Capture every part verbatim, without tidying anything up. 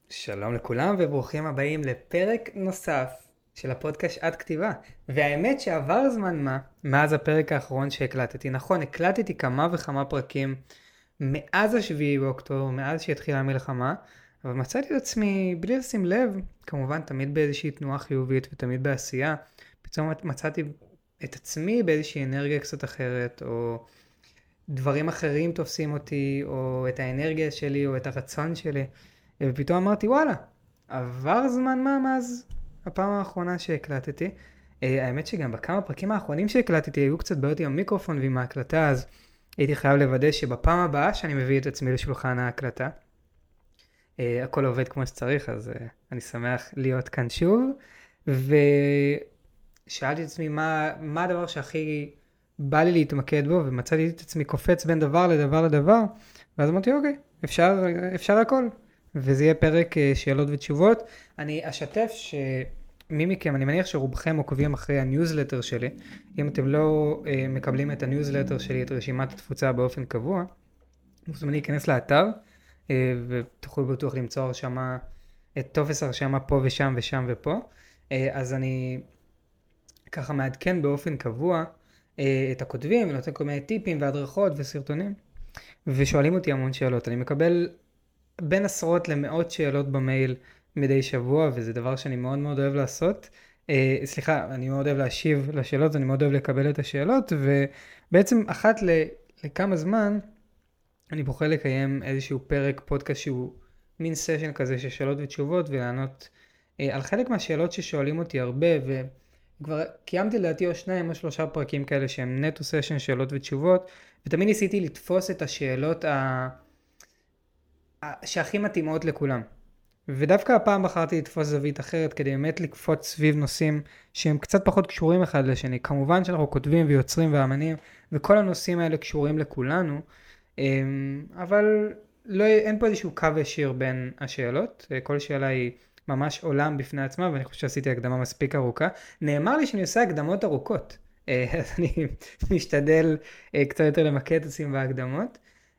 שלום לכולם וברוכים הבאים לפרק נוסף של הפודקאסט עד כתיבה. והאמת שעבר זמן מה מאז הפרק האחרון שהקלטתי. נכון, הקלטתי כמה וכמה פרקים מאז השביעי באוקטובר, מאז שהתחילה המלחמה, אבל מצאתי את עצמי בלי לשים לב, כמובן תמיד באיזושהי תנועה חיובית ותמיד בעשייה. פתאום מצאתי את עצמי באיזושהי אנרגיה קצת אחרת, או דברים אחרים תופסים אותי, או את האנרגיה שלי, או את הרצון שלי. ופתאום אמרתי, וואלה, עבר זמן מה מאז הפעם האחרונה שהקלטתי. אה, האמת שגם בכמה פרקים האחרונים שהקלטתי היו קצת בעיות עם המיקרופון ועם ההקלטה, אז הייתי חייב לוודא שבפעם הבאה שאני מביא את עצמי לשולחן ההקלטה, אה, הכל עובד כמו שצריך, אז אה, אני שמח להיות כאן שוב. ושאלתי את עצמי מה, מה הדבר שהכי בא לי להתמקד בו, ומצאתי את עצמי קופץ בין דבר לדבר לדבר, ואז אמרתי, אוקיי, אפשר, אפשר הכל. וזה יהיה פרק שאלות ותשובות. אני אשתף שמי מכם, אני מניח שרובכם עוקבים אחרי הניוזלטר שלי. אם אתם לא uh, מקבלים את הניוזלטר שלי, את רשימת התפוצה באופן קבוע, מוזמנים להיכנס לאתר, uh, ותוכלו בטוח למצוא הרשמה, את טופס הרשמה פה ושם ושם ופה. Uh, אז אני ככה מעדכן באופן קבוע uh, את הכותבים, ונותן כל מיני טיפים והדרכות וסרטונים, ושואלים אותי המון שאלות. אני מקבל בין עשרות למאות שאלות במייל מדי שבוע, וזה דבר שאני מאוד מאוד אוהב לעשות. אה, סליחה, אני מאוד אוהב להשיב לשאלות, אני מאוד אוהב לקבל את השאלות, ובעצם אחת ל, לכמה זמן אני בוחר לקיים איזשהו פרק פודקאסט שהוא מין סשן כזה של שאלות ותשובות, ולענות אה, על חלק מהשאלות ששואלים אותי הרבה, וכבר קיימתי לדעתי או שניים או שלושה פרקים כאלה שהם נטו סשן שאלות ותשובות, ותמיד ניסיתי לתפוס את השאלות ה... שהכי מתאימות לכולם. ודווקא הפעם בחרתי לתפוס זווית אחרת כדי באמת לקפוץ סביב נושאים שהם קצת פחות קשורים אחד לשני. כמובן שאנחנו כותבים ויוצרים ואמנים, וכל הנושאים האלה קשורים לכולנו, אבל לא, אין פה איזשהו קו ישיר בין השאלות. כל שאלה היא ממש עולם בפני עצמה, ואני חושב שעשיתי הקדמה מספיק ארוכה. נאמר לי שאני עושה הקדמות ארוכות, אז אני משתדל קצת יותר למקד את עצמי בהקדמות.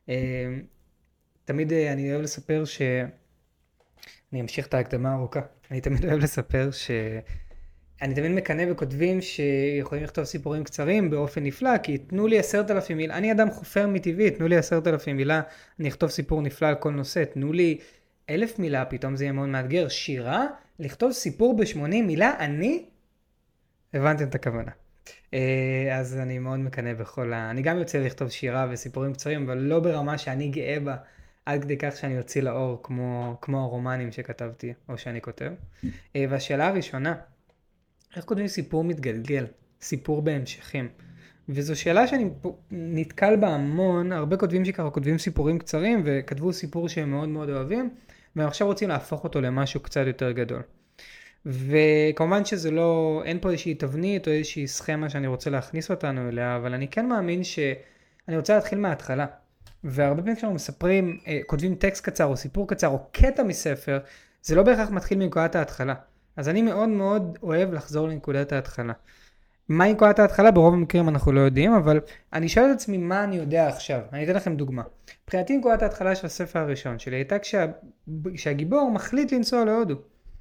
תמיד אני אוהב לספר ש... אני אמשיך את ההקדמה הארוכה. אני תמיד אוהב לספר ש... אני תמיד מקנא בכותבים שיכולים לכתוב סיפורים קצרים באופן נפלא, כי תנו לי עשרת אלפים מילה, אני אדם חופר מטבעי, תנו לי עשרת אלפים מילה, אני אכתוב סיפור נפלא על כל נושא, תנו לי אלף מילה, פתאום זה יהיה מאוד מאתגר. שירה, לכתוב סיפור בשמונים מילה, אני... הבנתם את הכוונה. אז אני מאוד מקנא בכל ה... אני גם יוצא לכתוב שירה וסיפורים קצרים, אבל לא ברמה שאני גאה בה, עד כדי כך שאני יוצא לאור כמו, כמו הרומנים שכתבתי או שאני כותב. והשאלה הראשונה, איך כותבים סיפור מתגלגל? סיפור בהמשכים. וזו שאלה שאני נתקל בה המון, הרבה כותבים שככה כותבים סיפורים קצרים וכתבו סיפור שהם מאוד מאוד אוהבים, והם עכשיו רוצים להפוך אותו למשהו קצת יותר גדול. וכמובן שזה לא, אין פה איזושהי תבנית או איזושהי סכמה שאני רוצה להכניס אותנו אליה, אבל אני כן מאמין שאני רוצה להתחיל מההתחלה. והרבה פעמים כשאנחנו מספרים, כותבים טקסט קצר או סיפור קצר או קטע מספר, זה לא בהכרח מתחיל מנקודת ההתחלה. אז אני מאוד מאוד אוהב לחזור לנקודת ההתחלה. מה נקודת ההתחלה? ברוב המקרים אנחנו לא יודעים, אבל אני שואל את עצמי מה אני יודע עכשיו. אני אתן לכם דוגמה. מבחינתי נקודת ההתחלה של הספר הראשון שלי הייתה כשה... כשהגיבור מחליט לנסוע להודו.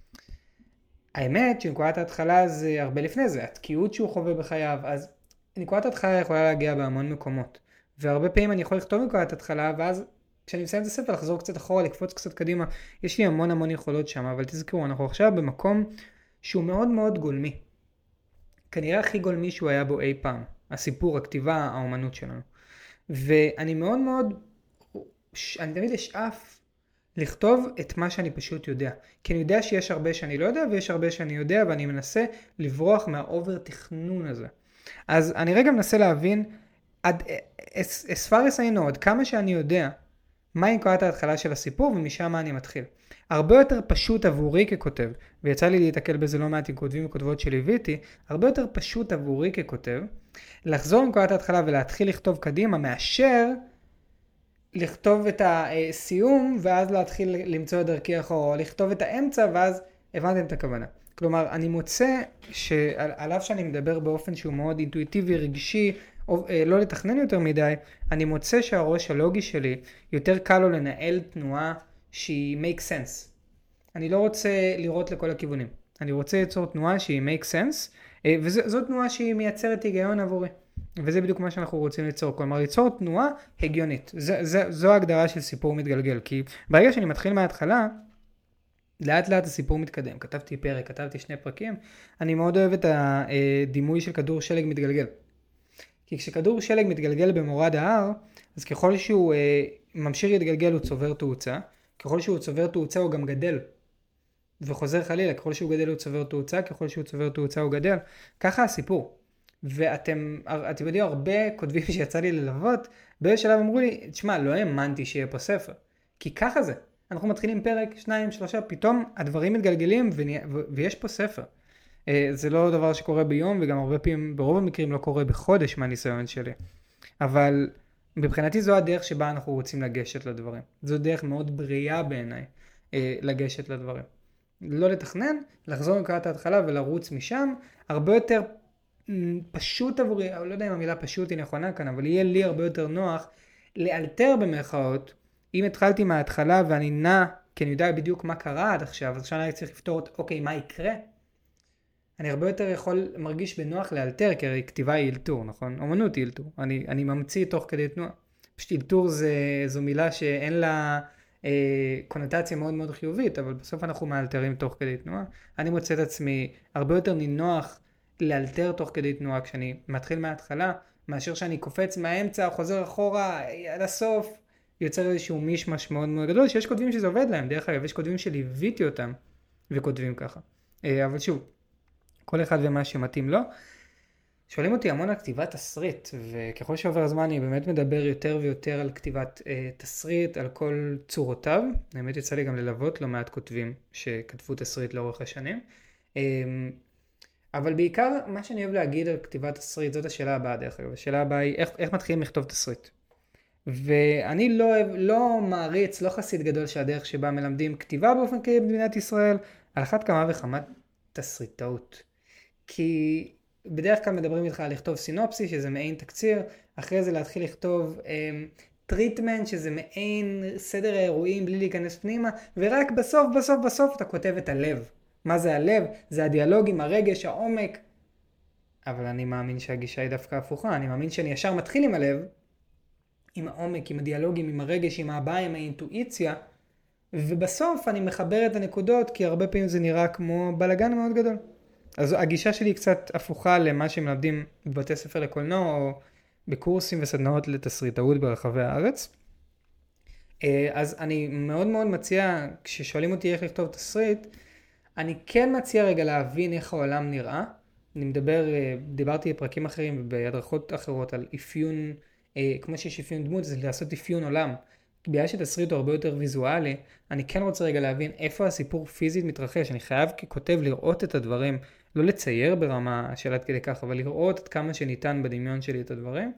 האמת שנקודת ההתחלה זה הרבה לפני זה, התקיעות שהוא חווה בחייו, אז נקודת ההתחלה יכולה להגיע בהמון מקומות. והרבה פעמים אני יכול לכתוב נקודת התחלה, ואז כשאני מסיים את הספר לחזור קצת אחורה, לקפוץ קצת קדימה, יש לי המון המון יכולות שם, אבל תזכרו, אנחנו עכשיו במקום שהוא מאוד מאוד גולמי. כנראה הכי גולמי שהוא היה בו אי פעם, הסיפור, הכתיבה, האומנות שלנו. ואני מאוד מאוד, אני תמיד אשאף לכתוב את מה שאני פשוט יודע. כי אני יודע שיש הרבה שאני לא יודע, ויש הרבה שאני יודע, ואני מנסה לברוח מהאובר תכנון הזה. אז אני רגע מנסה להבין, עד, as far as I know, עד כמה שאני יודע, מהי נקודת ההתחלה של הסיפור, ומשם מה אני מתחיל. הרבה יותר פשוט עבורי ככותב, ויצא לי להתקל בזה לא מעט עם כותבים וכותבות שליוויתי, הרבה יותר פשוט עבורי ככותב, לחזור לנקודת ההתחלה ולהתחיל לכתוב קדימה, מאשר לכתוב את הסיום, ואז להתחיל למצוא את דרכי אחורה, או לכתוב את האמצע, ואז הבנתם את הכוונה. כלומר, אני מוצא שעליו שאני מדבר באופן שהוא מאוד אינטואיטיבי, רגשי, או לא לתכנן יותר מדי, אני מוצא שהראש הלוגי שלי יותר קל לו לנהל תנועה שהיא make sense. אני לא רוצה לראות לכל הכיוונים. אני רוצה ליצור תנועה שהיא make sense, וזו תנועה שהיא מייצרת היגיון עבורי. וזה בדיוק מה שאנחנו רוצים ליצור. כלומר, ליצור תנועה הגיונית. זה, זה, זו ההגדרה של סיפור מתגלגל. כי ברגע שאני מתחיל מההתחלה, לאט לאט הסיפור מתקדם. כתבתי פרק, כתבתי שני פרקים. אני מאוד אוהב את הדימוי של כדור שלג מתגלגל. כי כשכדור שלג מתגלגל במורד ההר, אז ככל שהוא אה, ממשיך להתגלגל הוא צובר תאוצה. ככל שהוא צובר תאוצה הוא גם גדל. וחוזר חלילה, ככל שהוא גדל הוא צובר תאוצה, ככל שהוא צובר תאוצה הוא גדל. ככה הסיפור. ואתם, אתם יודעים, הרבה כותבים שיצא לי ללוות, באיזה שלב אמרו לי, תשמע, לא האמנתי שיהיה פה ספר. כי ככה זה. אנחנו מתחילים פרק, שניים, שלושה, פתאום הדברים מתגלגלים ו- ו- ויש פה ספר. זה לא דבר שקורה ביום, וגם הרבה פעמים, ברוב המקרים לא קורה בחודש מהניסיון שלי. אבל מבחינתי זו הדרך שבה אנחנו רוצים לגשת לדברים. זו דרך מאוד בריאה בעיניי, לגשת לדברים. לא לתכנן, לחזור לקראת ההתחלה ולרוץ משם, הרבה יותר פשוט עבורי, לא יודע אם המילה פשוט היא נכונה כאן, אבל יהיה לי הרבה יותר נוח לאלתר במרכאות, אם התחלתי מההתחלה ואני נע, כי אני יודע בדיוק מה קרה עד עכשיו, אז עכשיו אני צריך לפתור, אוקיי, מה יקרה? אני הרבה יותר יכול, מרגיש בנוח לאלתר, כי הרי כתיבה היא אלתור, נכון? אומנות היא אלתור. אני, אני ממציא תוך כדי תנועה. פשוט אלתור זה, זו מילה שאין לה אה, קונוטציה מאוד מאוד חיובית, אבל בסוף אנחנו מאלתרים תוך כדי תנועה. אני מוצא את עצמי הרבה יותר נינוח לאלתר תוך כדי תנועה כשאני מתחיל מההתחלה, מאשר שאני קופץ מהאמצע, חוזר אחורה עד הסוף, יוצר איזשהו מישמש מאוד מאוד גדול, שיש כותבים שזה עובד להם. דרך אגב, יש כותבים שליוויתי אותם וכותבים ככה. אה, אבל שוב, כל אחד ומה שמתאים לו. שואלים אותי המון על כתיבת תסריט, וככל שעובר הזמן אני באמת מדבר יותר ויותר על כתיבת אה, תסריט, על כל צורותיו. האמת יצא לי גם ללוות לא מעט כותבים שכתבו תסריט לאורך השנים. אה, אבל בעיקר מה שאני אוהב להגיד על כתיבת תסריט, זאת השאלה הבאה דרך אגב. השאלה הבאה היא איך, איך מתחילים לכתוב תסריט. ואני לא, לא מעריץ, לא חסיד גדול שהדרך שבה מלמדים כתיבה באופן כללי במדינת ישראל, על אחת כמה וכמה תסריטאות. כי בדרך כלל מדברים איתך על לכתוב סינופסי, שזה מעין תקציר, אחרי זה להתחיל לכתוב טריטמנט, um, שזה מעין סדר האירועים בלי להיכנס פנימה, ורק בסוף בסוף בסוף אתה כותב את הלב. מה זה הלב? זה הדיאלוגים, הרגש, העומק. אבל אני מאמין שהגישה היא דווקא הפוכה, אני מאמין שאני ישר מתחיל עם הלב, עם העומק, עם הדיאלוגים, עם הרגש, עם הבעה, עם האינטואיציה, ובסוף אני מחבר את הנקודות, כי הרבה פעמים זה נראה כמו בלגן מאוד גדול. אז הגישה שלי היא קצת הפוכה למה שמלמדים בבתי ספר לקולנוע, או בקורסים וסדנאות לתסריטאות ברחבי הארץ. אז אני מאוד מאוד מציע, כששואלים אותי איך לכתוב תסריט, אני כן מציע רגע להבין איך העולם נראה. אני מדבר, דיברתי בפרקים אחרים ובהדרכות אחרות על אפיון, כמו שיש אפיון דמות, זה לעשות אפיון עולם. בגלל שתסריט הוא הרבה יותר ויזואלי, אני כן רוצה רגע להבין איפה הסיפור פיזית מתרחש. אני חייב ככותב לראות את הדברים, לא לצייר ברמה של עד כדי כך, אבל לראות את כמה שניתן בדמיון שלי את הדברים.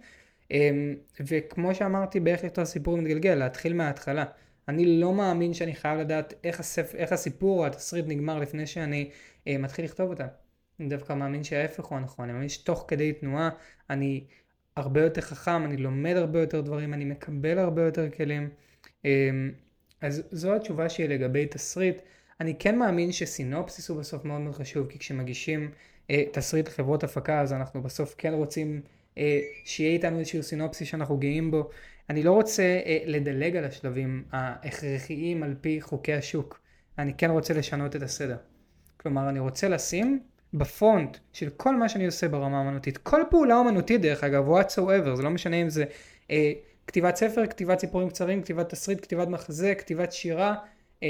וכמו שאמרתי, באיך לכתוב סיפור מתגלגל, להתחיל מההתחלה. אני לא מאמין שאני חייב לדעת איך, הספ... איך הסיפור או התסריט נגמר לפני שאני אה, מתחיל לכתוב אותה. אני דווקא מאמין שההפך הוא הנכון. אני מאמין שתוך כדי תנועה אני הרבה יותר חכם, אני לומד הרבה יותר דברים, אני מקבל הרבה יותר כלים. אה, אז זו התשובה שלי לגבי תסריט. אני כן מאמין שסינופסיס הוא בסוף מאוד מאוד חשוב, כי כשמגישים אה, תסריט לחברות הפקה, אז אנחנו בסוף כן רוצים אה, שיהיה איתנו איזשהו סינופסיס שאנחנו גאים בו. אני לא רוצה אה, לדלג על השלבים ההכרחיים על פי חוקי השוק. אני כן רוצה לשנות את הסדר. כלומר, אני רוצה לשים בפונט של כל מה שאני עושה ברמה האמנותית. כל פעולה אומנותית דרך אגב, whatsoever, זה לא משנה אם זה אה, כתיבת ספר, כתיבת סיפורים קצרים, כתיבת תסריט, כתיבת מחזה, כתיבת שירה. אה,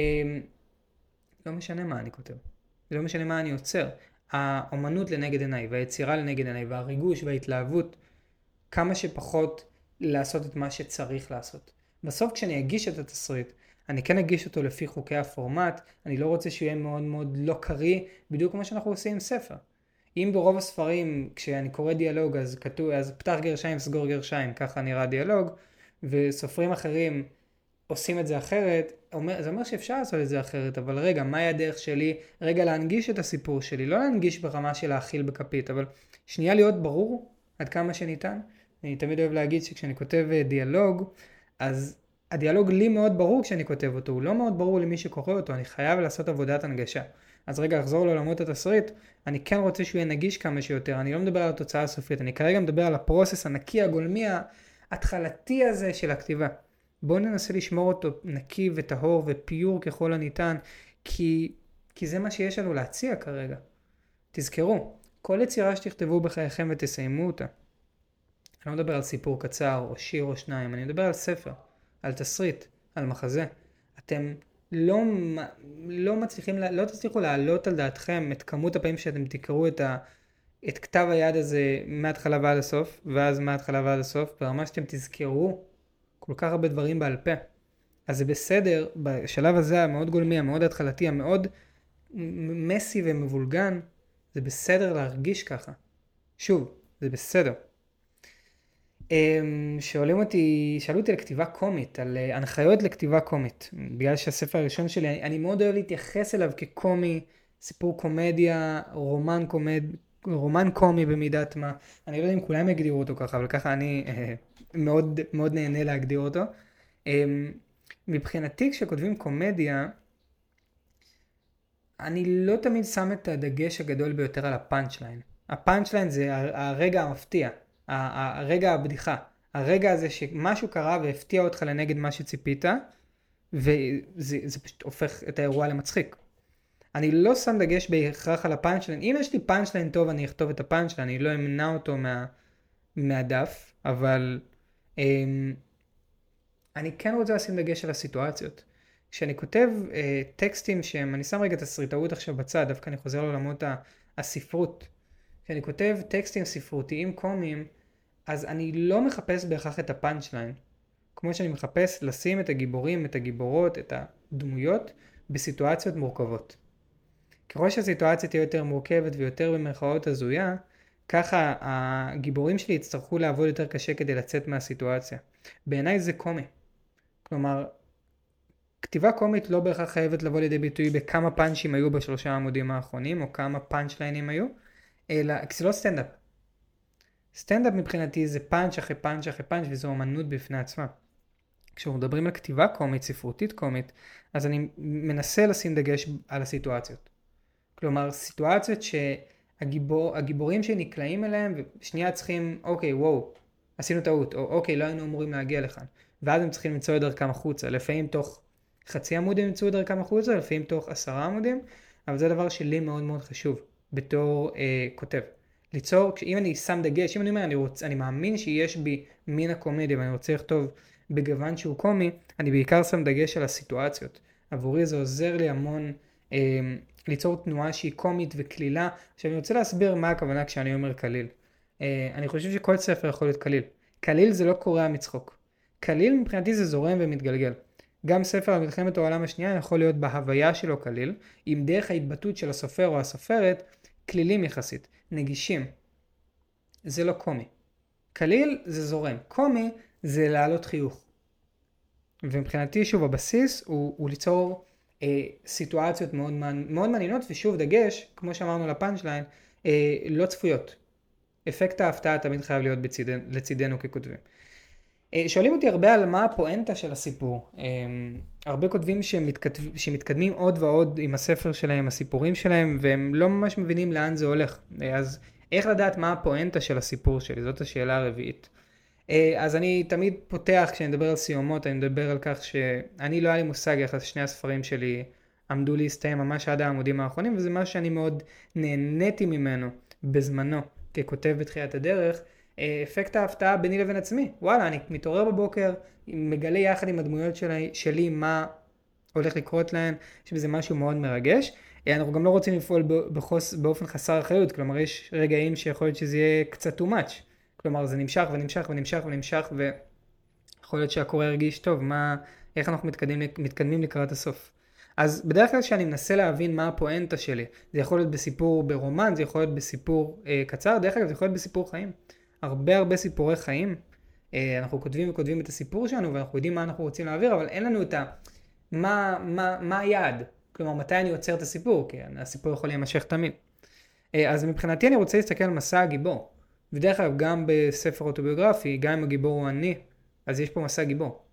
לא משנה מה אני כותב. זה לא משנה מה אני יוצר. האומנות לנגד עיניי, והיצירה לנגד עיניי, והריגוש וההתלהבות, כמה שפחות לעשות את מה שצריך לעשות. בסוף כשאני אגיש את התסריט, אני כן אגיש אותו לפי חוקי הפורמט, אני לא רוצה שהוא יהיה מאוד מאוד לא קרי, בדיוק כמו שאנחנו עושים עם ספר. אם ברוב הספרים, כשאני קורא דיאלוג, אז כתוב, אז פתח גרשיים, סגור גרשיים, ככה נראה דיאלוג, וסופרים אחרים עושים את זה אחרת, זה אומר שאפשר לעשות את זה אחרת, אבל רגע, מהי הדרך שלי? רגע, להנגיש את הסיפור שלי, לא להנגיש ברמה של להכיל בכפית, אבל שנייה להיות ברור עד כמה שניתן. אני תמיד אוהב להגיד שכשאני כותב דיאלוג, אז הדיאלוג לי מאוד ברור כשאני כותב אותו, הוא לא מאוד ברור למי שקורא אותו, אני חייב לעשות עבודת הנגשה. אז רגע, לחזור לעולמות התסריט, אני כן רוצה שהוא יהיה נגיש כמה שיותר, אני לא מדבר על התוצאה הסופית, אני כרגע מדבר על הפרוסס הנקי, הגולמי, ההתחלתי הזה של הכתיבה. בואו ננסה לשמור אותו נקי וטהור ופיור ככל הניתן, כי, כי זה מה שיש לנו להציע כרגע. תזכרו, כל יצירה שתכתבו בחייכם ותסיימו אותה. אני לא מדבר על סיפור קצר או שיר או שניים, אני מדבר על ספר, על תסריט, על מחזה. אתם לא, לא מצליחים, לא תצליחו להעלות על דעתכם את כמות הפעמים שאתם תקראו את, ה, את כתב היד הזה מההתחלה ועד הסוף, ואז מההתחלה ועד הסוף, ברמה שאתם תזכרו כל כך הרבה דברים בעל פה. אז זה בסדר, בשלב הזה המאוד גולמי, המאוד התחלתי, המאוד מסי ומבולגן, זה בסדר להרגיש ככה. שוב, זה בסדר. שואלים אותי, שאלו אותי לכתיבה קומית, על הנחיות לכתיבה קומית. בגלל שהספר הראשון שלי, אני, אני מאוד אוהב להתייחס אליו כקומי, סיפור קומדיה, רומן קומד, רומן קומי במידת מה. אני לא יודע אם כולם יגדירו אותו ככה, אבל ככה אני אה, מאוד, מאוד נהנה להגדיר אותו. אה, מבחינתי כשכותבים קומדיה, אני לא תמיד שם את הדגש הגדול ביותר על הפאנץ' ליין. הפאנץ' ליין זה הרגע המפתיע. הרגע הבדיחה, הרגע הזה שמשהו קרה והפתיע אותך לנגד מה שציפית, וזה זה פשוט הופך את האירוע למצחיק. אני לא שם דגש בהכרח על הפאנצ'ליין. אם יש לי פאנצ'ליין טוב, אני אכתוב את הפאנצ'ליין, אני לא אמנע אותו מה, מהדף, אבל אמ, אני כן רוצה לשים דגש על הסיטואציות. כשאני כותב אה, טקסטים שהם, אני שם רגע את הסריטאות עכשיו בצד, דווקא אני חוזר לעולמות הספרות. כשאני כותב טקסטים ספרותיים קומיים, אז אני לא מחפש בהכרח את הפאנצ'ליין. כמו שאני מחפש לשים את הגיבורים, את הגיבורות, את הדמויות, בסיטואציות מורכבות. ככל שהסיטואציה תהיה יותר מורכבת ויותר במרכאות הזויה, ככה הגיבורים שלי יצטרכו לעבוד יותר קשה כדי לצאת מהסיטואציה. בעיניי זה קומי. כלומר, כתיבה קומית לא בהכרח חייבת לבוא לידי ביטוי בכמה פאנצ'ים היו בשלושה עמודים האחרונים, או כמה פאנצ'ליינים היו, אלא, כי זה לא סטנדאפ. סטנדאפ מבחינתי זה פאנץ' אחרי פאנץ' אחרי פאנץ', וזו אמנות בפני עצמה. כשאנחנו מדברים על כתיבה קומית, ספרותית קומית, אז אני מנסה לשים דגש על הסיטואציות. כלומר, סיטואציות שהגיבור, הגיבורים שנקלעים אליהם, ושנייה צריכים, אוקיי, וואו, עשינו טעות, או אוקיי, לא היינו אמורים להגיע לכאן. ואז הם צריכים למצוא את דרכם החוצה. לפעמים תוך חצי עמודים ימצאו את דרכם החוצה, לפעמים תוך עשרה עמודים, אבל זה דבר שלי מאוד מאוד חשוב, בתור אה, כותב. ליצור, אם אני שם דגש, אם אני אומר, אני, רוצ, אני מאמין שיש בי מין הקומדיה, ואני רוצה לכתוב בגוון שהוא קומי, אני בעיקר שם דגש על הסיטואציות. עבורי זה עוזר לי המון אה, ליצור תנועה שהיא קומית וכלילה. עכשיו אני רוצה להסביר מה הכוונה כשאני אומר כליל. אה, אני חושב שכל ספר יכול להיות כליל. כליל זה לא קורע מצחוק. כליל מבחינתי זה זורם ומתגלגל. גם ספר על מלחמת העולם השנייה יכול להיות בהוויה שלו כליל, עם דרך ההתבטאות של הסופר או הסופרת, כלילים יחסית, נגישים. זה לא קומי. כליל זה זורם. קומי זה להעלות חיוך. ומבחינתי שוב הבסיס הוא, הוא ליצור אה, סיטואציות מאוד, מאוד מעניינות, ושוב דגש, כמו שאמרנו לפאנצ'ליין, אה, לא צפויות. אפקט ההפתעה תמיד חייב להיות בצידנו, לצידנו ככותבים. אה, שואלים אותי הרבה על מה הפואנטה של הסיפור. אה, הרבה כותבים שמתכתב, שמתקדמים עוד ועוד עם הספר שלהם, הסיפורים שלהם, והם לא ממש מבינים לאן זה הולך. אה, אז איך לדעת מה הפואנטה של הסיפור שלי? זאת השאלה הרביעית. אז אני תמיד פותח, כשאני מדבר על סיומות, אני מדבר על כך שאני לא היה לי מושג איך שני הספרים שלי עמדו להסתיים ממש עד העמודים האחרונים, וזה משהו שאני מאוד נהניתי ממנו בזמנו ככותב בתחילת הדרך. אפקט ההפתעה ביני לבין עצמי. וואלה, אני מתעורר בבוקר, מגלה יחד עם הדמויות שלי, שלי מה הולך לקרות להן, שזה משהו מאוד מרגש. אנחנו גם לא רוצים לפעול בחוס, באופן חסר אחריות, כלומר יש רגעים שיכול להיות שזה יהיה קצת too much. כלומר זה נמשך ונמשך ונמשך ונמשך, ויכול להיות שהקורא הרגיש טוב, מה, איך אנחנו מתקדמים, מתקדמים לקראת הסוף. אז בדרך כלל שאני מנסה להבין מה הפואנטה שלי, זה יכול להיות בסיפור ברומן, זה יכול להיות בסיפור אה, קצר, דרך כלל זה יכול להיות בסיפור חיים. הרבה הרבה סיפורי חיים, אה, אנחנו כותבים וכותבים את הסיפור שלנו, ואנחנו יודעים מה אנחנו רוצים להעביר, אבל אין לנו את ה... מה, מה, מה היעד? כלומר, מתי אני עוצר את הסיפור? כי הסיפור יכול להימשך תמיד. אה, אז מבחינתי אני רוצה להסתכל על מסע הגיבור. ודרך כלל גם בספר אוטוביוגרפי, גם אם הגיבור הוא אני, אז יש פה מסע גיבור.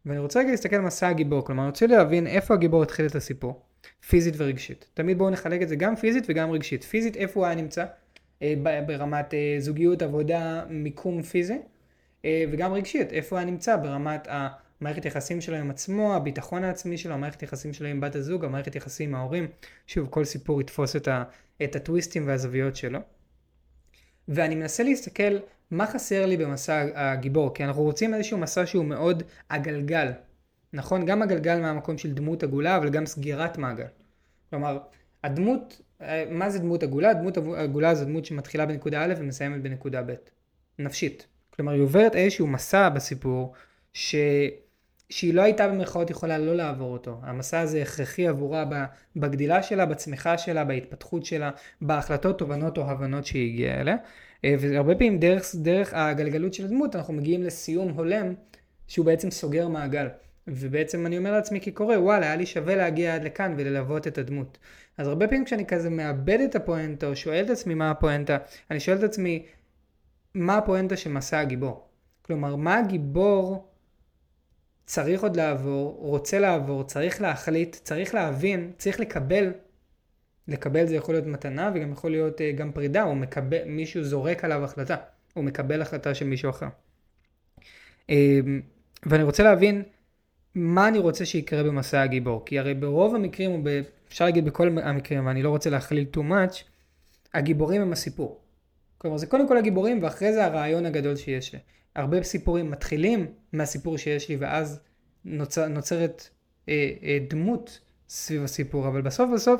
ואני רוצה רגע להסתכל על מסע הגיבור, כלומר אני רוצה להבין איפה הגיבור התחיל את הסיפור, פיזית ורגשית. תמיד בואו נחלק את זה גם פיזית וגם רגשית. פיזית, איפה הוא היה נמצא? ברמת זוגיות, עבודה, מיקום פיזי, וגם רגשית, איפה הוא היה נמצא ברמת המערכת יחסים שלו עם עצמו, הביטחון העצמי שלו, המערכת יחסים שלו עם בת הזוג, המערכת יחסים עם ההורים. שוב, כל סיפור יתפוס את, ה, את הטוויסטים והזוויות שלו. ואני מנסה להסתכל מה חסר לי במסע הגיבור, כי אנחנו רוצים איזשהו מסע שהוא מאוד הגלגל. נכון? גם הגלגל מהמקום של דמות עגולה, אבל גם סגירת מעגל. כלומר, הדמות, מה זה דמות עגולה? דמות עגולה זו דמות שמתחילה בנקודה א' ומסיימת בנקודה ב'. נפשית. כלומר, היא עוברת איזשהו מסע בסיפור, ש... שהיא לא הייתה במרכאות יכולה לא לעבור אותו. המסע הזה הכרחי עבורה בגדילה שלה, בצמיחה שלה, בהתפתחות שלה, בהחלטות, תובנות או הבנות שהיא הגיעה אליה. והרבה פעמים דרך, דרך הגלגלות של הדמות אנחנו מגיעים לסיום הולם שהוא בעצם סוגר מעגל. ובעצם אני אומר לעצמי כקורא, וואלה, היה לי שווה להגיע עד לכאן וללוות את הדמות. אז הרבה פעמים כשאני כזה מאבד את הפואנטה או שואל את עצמי מה הפואנטה, אני שואל את עצמי מה הפואנטה של מסע הגיבור. כלומר, מה הגיבור צריך עוד לעבור, רוצה לעבור, צריך להחליט, צריך להבין, צריך לקבל. לקבל זה יכול להיות מתנה וגם יכול להיות uh, גם פרידה, או מקבל, מישהו זורק עליו החלטה, או מקבל החלטה של מישהו אחר. Uh, ואני רוצה להבין מה אני רוצה שיקרה במסע הגיבור, כי הרי ברוב המקרים, או ב, אפשר להגיד בכל המקרים, ואני לא רוצה להכליל too much, הגיבורים הם הסיפור. כלומר, זה קודם כל הגיבורים, ואחרי זה הרעיון הגדול שיש לי. הרבה סיפורים מתחילים מהסיפור שיש לי, ואז נוצר, נוצרת אה, אה, דמות סביב הסיפור, אבל בסוף בסוף,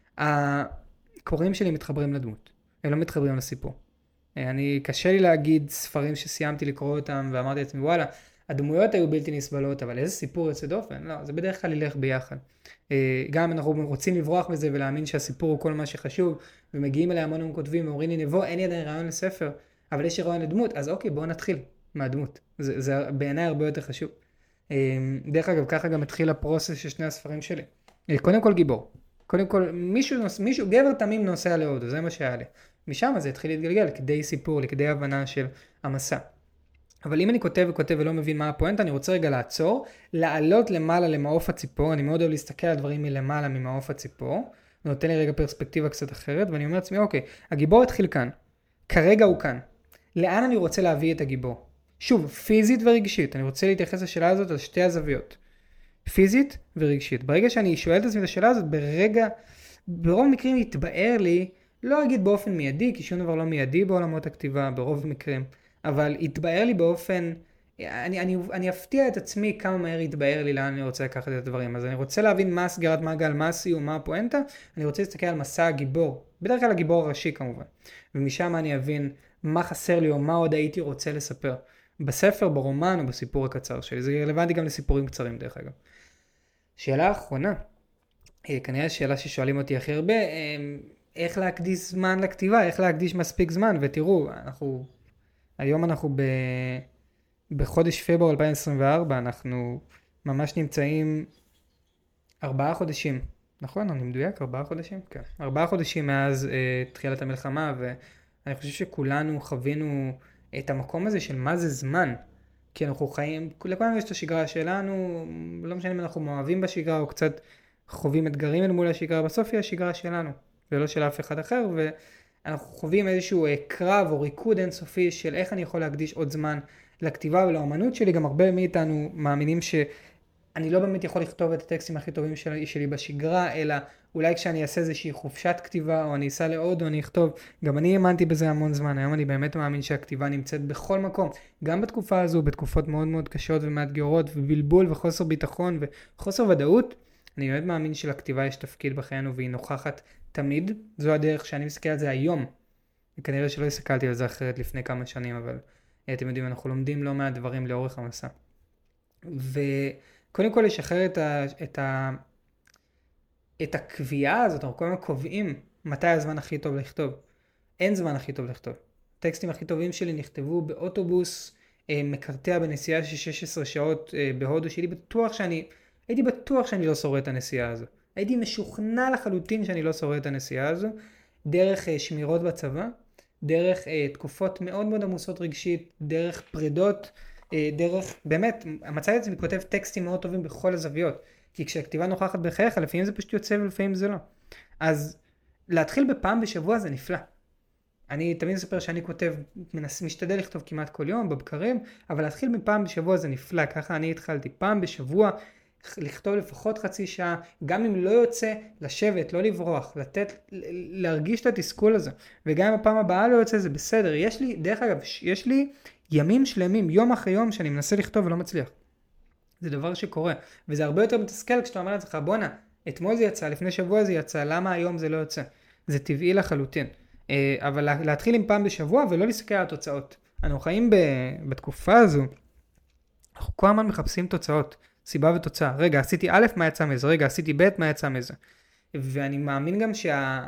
הקוראים שלי מתחברים לדמות, הם לא מתחברים לסיפור. אה, אני, קשה לי להגיד ספרים שסיימתי לקרוא אותם, ואמרתי לעצמי, וואלה, הדמויות היו בלתי נסבלות, אבל איזה סיפור יוצא דופן? לא, זה בדרך כלל ילך ביחד. אה, גם אנחנו רוצים לברוח מזה ולהאמין שהסיפור הוא כל מה שחשוב, ומגיעים אליי המון כותבים, ואומרים לי, נבוא, אין לי עדיין רעיון לספר, אבל יש לי רעיון לדמות, אז אוקיי, בואו נתחיל מהדמות. זה, זה בעיניי הרבה יותר חשוב. דרך אגב, ככה גם התחיל הפרוסס של שני הספרים שלי. קודם כל גיבור. קודם כל, מישהו, מישהו, גבר תמים נוסע להודו, זה מה שהיה לי. משם זה התחיל להתגלגל, כדי סיפור, לכדי הבנה של המסע. אבל אם אני כותב וכותב ולא מבין מה הפואנטה, אני רוצה רגע לעצור, לעלות למעלה למעוף הציפור, אני מאוד אוהב להסתכל על דברים מלמעלה ממעוף הציפור, זה נותן לי רגע פרספקטיבה קצת אחרת, ואני אומר לעצמי, אוקיי, הגיבור התחיל כאן, כרגע הוא כאן. לאן אני רוצה להביא את הגיבור? שוב, פיזית ורגשית, אני רוצה להתייחס לשאלה הזאת על שתי הזוויות. פיזית ורגשית. ברגע שאני שואל את עצמי את השאלה הזאת, ברגע, ברוב המקרים יתבאר לי, לא אגיד באופן מיידי, כי שום דבר לא מיידי בעולמות הכתיבה, ברוב המקרים, אבל יתבאר לי באופן, אני, אני, אני אפתיע את עצמי כמה מהר יתבאר לי לאן אני רוצה לקחת את הדברים. אז אני רוצה להבין מה סגירת מעגל, מה הסיום, מה הפואנטה, אני רוצה להסתכל על מסע הגיבור, בדרך כלל הגיבור הראשי כמובן, ומשם אני אבין מה חסר לי או מה עוד הייתי רוצה לספר. בספר, ברומן או בסיפור הקצר שלי. זה רלוונטי גם לסיפורים קצרים דרך אגב. שאלה האחרונה, כנראה שאלה ששואלים אותי הכי הרבה, איך להקדיש זמן לכתיבה, איך להקדיש מספיק זמן, ותראו, אנחנו, היום אנחנו ב, בחודש פברואר אלפיים עשרים וארבע, אנחנו ממש נמצאים ארבעה חודשים, נכון? אני מדויק? ארבעה חודשים? כן. ארבעה חודשים מאז אה, תחילת המלחמה, ואני חושב שכולנו חווינו את המקום הזה של מה זה זמן, כי אנחנו חיים, לכולנו יש את השגרה שלנו, לא משנה אם אנחנו מאוהבים בשגרה או קצת חווים אתגרים אל מול השגרה, בסוף היא השגרה שלנו, ולא של אף אחד אחר, ואנחנו חווים איזשהו קרב או ריקוד אינסופי של איך אני יכול להקדיש עוד זמן לכתיבה ולאמנות שלי. גם הרבה מאיתנו מאמינים שאני לא באמת יכול לכתוב את הטקסטים הכי טובים שלי, שלי בשגרה, אלא אולי כשאני אעשה איזושהי חופשת כתיבה, או אני אסע לעוד, או אני אכתוב. גם אני האמנתי בזה המון זמן. היום אני באמת מאמין שהכתיבה נמצאת בכל מקום. גם בתקופה הזו, בתקופות מאוד מאוד קשות ומאתגרות, ובלבול וחוסר ביטחון וחוסר ודאות, אני באמת מאמין שלכתיבה יש תפקיד בחיינו, והיא נוכחת תמיד. זו הדרך שאני מסתכל על זה היום. וכנראה שלא הסתכלתי על זה אחרת לפני כמה שנים, אבל אתם יודעים, אנחנו לומדים לא מעט דברים לאורך המסע. וקודם כל לשחרר את ה... את ה... את הקביעה הזאת, אנחנו כל הזמן קובעים מתי הזמן הכי טוב לכתוב. אין זמן הכי טוב לכתוב. הטקסטים הכי טובים שלי נכתבו באוטובוס, אה, מקרטע בנסיעה של שש עשרה שעות אה, בהודו, שהייתי בטוח שאני, הייתי בטוח שאני לא שורד את הנסיעה הזו. הייתי משוכנע לחלוטין שאני לא שורד את הנסיעה הזו, דרך אה, שמירות בצבא, דרך אה, תקופות מאוד מאוד עמוסות רגשית, דרך פרידות דרך, באמת, מצאתי את עצמי כותב טקסטים מאוד טובים בכל הזוויות, כי כשהכתיבה נוכחת בחייך, לפעמים זה פשוט יוצא ולפעמים זה לא. אז להתחיל בפעם בשבוע זה נפלא. אני תמיד אספר שאני כותב, מנס, משתדל לכתוב כמעט כל יום בבקרים, אבל להתחיל מפעם בשבוע זה נפלא, ככה אני התחלתי פעם בשבוע, לכתוב לפחות חצי שעה, גם אם לא יוצא, לשבת, לא לברוח, לתת, להרגיש את התסכול הזה, וגם אם הפעם הבאה לא יוצא, זה בסדר. יש לי, דרך אגב, יש לי ימים שלמים, יום אחרי יום, שאני מנסה לכתוב ולא מצליח. זה דבר שקורה, וזה הרבה יותר מתסכל כשאתה אומר לעצמך, בונה, אתמול זה יצא, לפני שבוע זה יצא, למה היום זה לא יוצא? זה טבעי לחלוטין. אבל להתחיל עם פעם בשבוע ולא להסתכל על התוצאות. אנחנו חיים בתקופה הזו, אנחנו כל הזמן מחפשים תוצאות, סיבה ותוצאה. רגע, עשיתי א', מה יצא מזה? רגע, עשיתי ב', מה יצא מזה? ואני מאמין גם שה...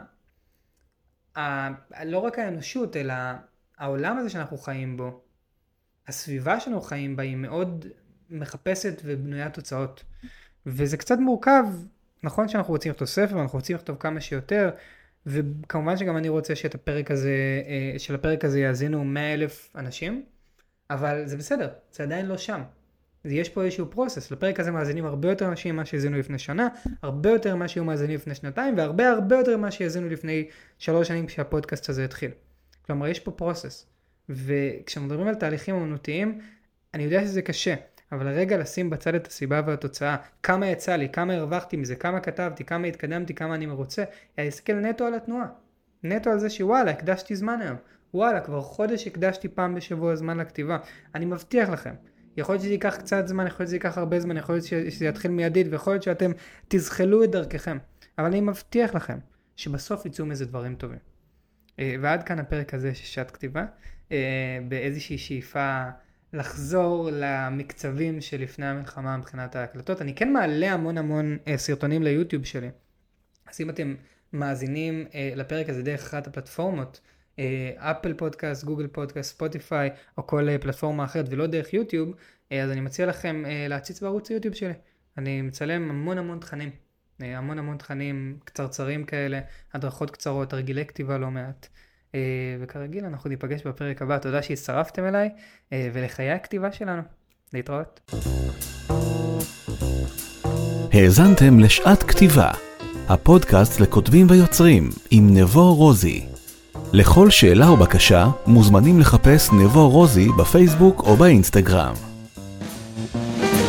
ה... לא רק האנושות, אלא העולם הזה שאנחנו חיים בו, הסביבה שאנחנו חיים בה היא מאוד מחפשת ובנויה תוצאות. וזה קצת מורכב, נכון שאנחנו רוצים לכתוב ספר, ואנחנו רוצים לכתוב כמה שיותר, וכמובן שגם אני רוצה שאת הפרק הזה, של הפרק הזה יאזינו מאה אלף אנשים, אבל זה בסדר, זה עדיין לא שם. יש פה איזשהו פרוסס, לפרק הזה מאזינים הרבה יותר אנשים ממה שהאזינו לפני שנה, הרבה יותר ממה שהיו מאזינים לפני שנתיים, והרבה הרבה יותר ממה שהאזינו לפני שלוש שנים כשהפודקאסט הזה התחיל. כלומר, יש פה פרוסס. וכשמדברים על תהליכים אמנותיים, אני יודע שזה קשה, אבל הרגע לשים בצד את הסיבה והתוצאה, כמה יצא לי, כמה הרווחתי מזה, כמה כתבתי, כמה התקדמתי, כמה אני מרוצה, להסתכל נטו על התנועה. נטו על זה שוואלה, הקדשתי זמן היום. וואלה, כבר חודש הקדשתי פעם בשבוע זמן לכתיבה. אני מבטיח לכם. יכול להיות שזה ייקח קצת זמן, יכול להיות שזה ייקח הרבה זמן, יכול להיות שזה יתחיל מיידית, ויכול להיות שאתם תזחלו את דרככם. אבל אני מבטיח לכם שבסוף יצאו מזה דברים טובים. ועד כאן הפרק הזה של שעת כתיבה, באיזושהי שאיפה לחזור למקצבים שלפני המלחמה מבחינת ההקלטות. אני כן מעלה המון המון סרטונים ליוטיוב שלי. אז אם אתם מאזינים לפרק הזה דרך אחת הפלטפורמות, אפל פודקאסט, גוגל פודקאסט, ספוטיפיי, או כל פלטפורמה אחרת ולא דרך יוטיוב, אז אני מציע לכם להציץ בערוץ היוטיוב שלי. אני מצלם המון המון תכנים, המון המון תכנים קצרצרים כאלה, הדרכות קצרות, תרגילי כתיבה לא מעט. וכרגיל אנחנו ניפגש בפרק הבא. תודה שהצטרפתם אליי ולחיי הכתיבה שלנו. להתראות. האזנתם לשעת כתיבה, הפודקאסט לכותבים ויוצרים עם נבו רוזי. לכל שאלה או בקשה מוזמנים לחפש נבו רוזי בפייסבוק או באינסטגרם.